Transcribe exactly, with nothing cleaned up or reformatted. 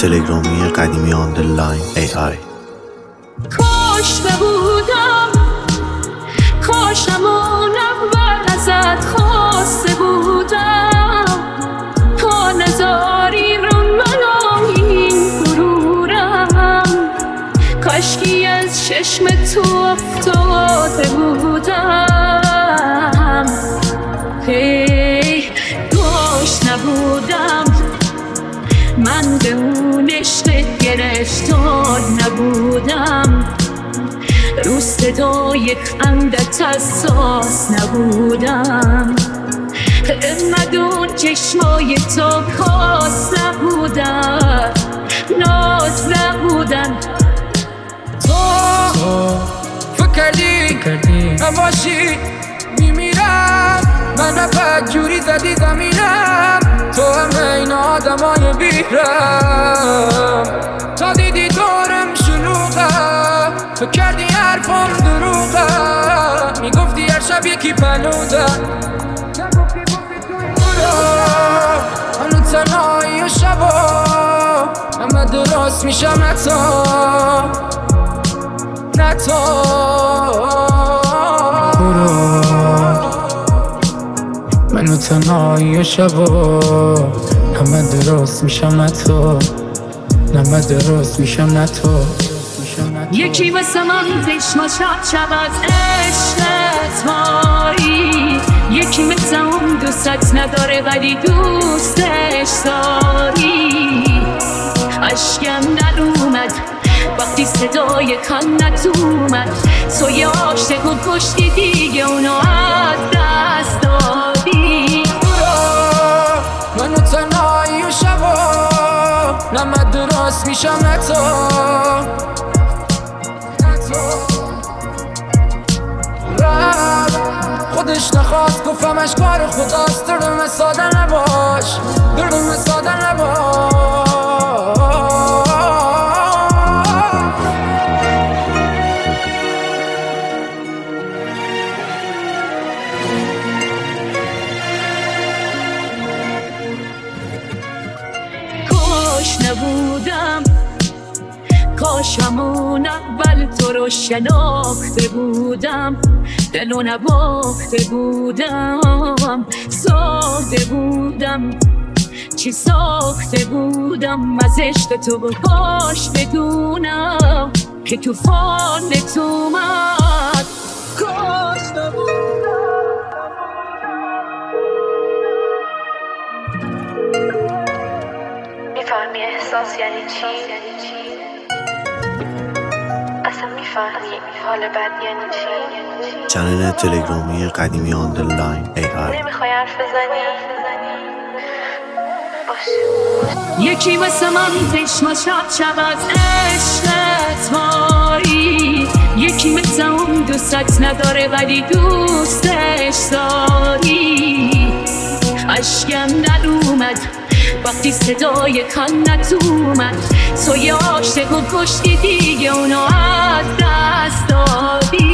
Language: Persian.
تلگرامی قدیمی آندرلاین ای آی. کاش نبودم، کاش همون اول ازت خواسته بودم، تا نذاری رو منو این غرورم، کاشکی از چشم تو افتاده بودم. هی کاش نبودم، من به اون عشقت گرفتار نبودم، رو صدای خندت حساس نبودم، انقدر اون چشمای تو خاص نبودن، ناز نبودن. تو فکر کردی من باشی میمیرم، من فقط جوری زدی زمینم، تو همه این آدمای بیرم، تا دیدی دورم شلوغم، فکر کردی حرفم دروغم، میگفتی هر شب یکی پلودم، هنو تنهایی و شبا همه درست میشم نتا نتا منو تنهایی و شبا همه درست میشم نه تو، همه درست میشم نه تو. یکی واسه من چشما شب شب از عشقت مایی، یکی مثل اون دوستت نداره ولی دوستش داری، اشکم نرومد وقتی صدای کانت اومد، تو یه عاشق و کشتی دیگه اونو از دست دادی. منو تنهایی و شبا نمه درست میشم نه تو خودش نخواست گفتمش کار خداست، دردم ساده نباش، دردم ساده نباش. کاش نبودم، کاش همون اول تو رو شناخته بودم، دلو نباخته بودم، ساخته بودم چی ساخته بودم از عشق تو، و کاش بدونم که توفانت اومد. کاش نبودم. میفهمی احساس یعنی چی؟ اصلا میفهمی حال بد یعنی چی؟ چنل تلگرامی قدیمی آندرلاین ای آی. نمیخوای حرف بزنی؟ باشه. یکی واسه من چشما شب شب از عشقت مایی، یکی مثل اون دوستت نداره ولی دوستش داری، اشکم نرومد وقتی صدای کانت اومد، تو یه عاشق و کشتی دیگه اونو از دست دادی.